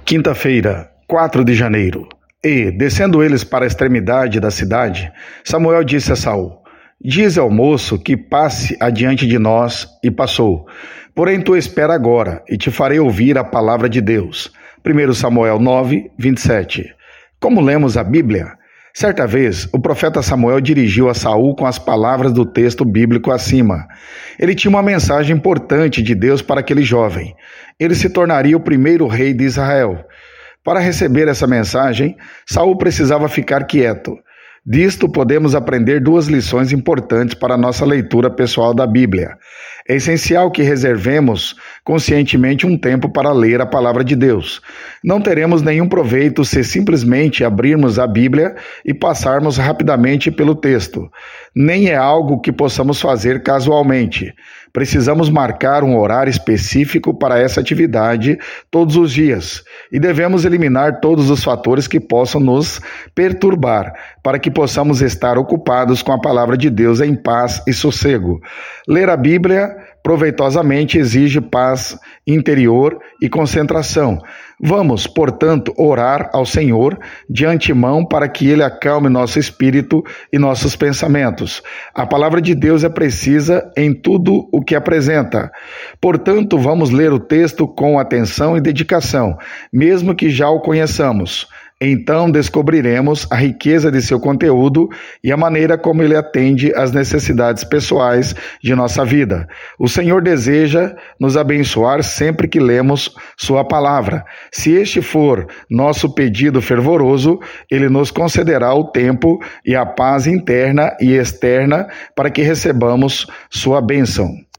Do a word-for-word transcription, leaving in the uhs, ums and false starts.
Quinta-feira, quatro de janeiro. E, descendo eles para a extremidade da cidade, Samuel disse a Saul: Dize ao moço que passe adiante de nós, e passou. Porém tu espera agora, e te farei ouvir a palavra de Deus. primeiro Samuel nove, vinte e sete. Como lemos a Bíblia? Certa vez, o profeta Samuel dirigiu a Saul com as palavras do texto bíblico acima. Ele tinha uma mensagem importante de Deus para aquele jovem. Ele se tornaria o primeiro rei de Israel. Para receber essa mensagem, Saul precisava ficar quieto. Disto podemos aprender duas lições importantes para a nossa leitura pessoal da Bíblia. É essencial que reservemos conscientemente um tempo para ler a palavra de Deus. Não teremos nenhum proveito se simplesmente abrirmos a Bíblia e passarmos rapidamente pelo texto. Nem é algo que possamos fazer casualmente. Precisamos marcar um horário específico para essa atividade todos os dias e devemos eliminar todos os fatores que possam nos perturbar para que possamos estar ocupados com a palavra de Deus em paz e sossego. Ler a Bíblia proveitosamente exige paz interior e concentração. Vamos, portanto, orar ao Senhor de antemão para que Ele acalme nosso espírito e nossos pensamentos. A palavra de Deus é precisa em tudo o que apresenta. Portanto, vamos ler o texto com atenção e dedicação, mesmo que já o conheçamos. Então descobriremos a riqueza de seu conteúdo e a maneira como ele atende às necessidades pessoais de nossa vida. O Senhor deseja nos abençoar sempre que lemos sua palavra. Se este for nosso pedido fervoroso, ele nos concederá o tempo e a paz interna e externa para que recebamos sua bênção.